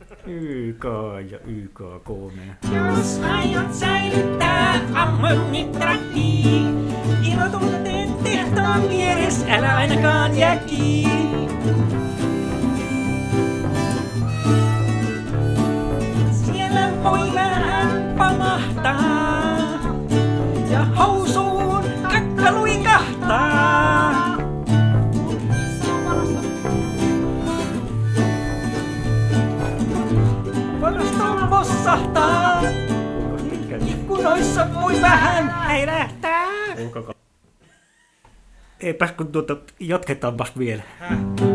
YK ja YK-3. Jos aiot säilyttää ammonitrahti, ilotunteet tehtaan vieres, älä ainakaan jää kiinni. Siellä voi vähän pamahtaa ja housuun kakka luikahtaa. Varastoon vossahtaa, ikkunoissa voi vähän häirähtää. Eipäs kun jatketaanpas vielä.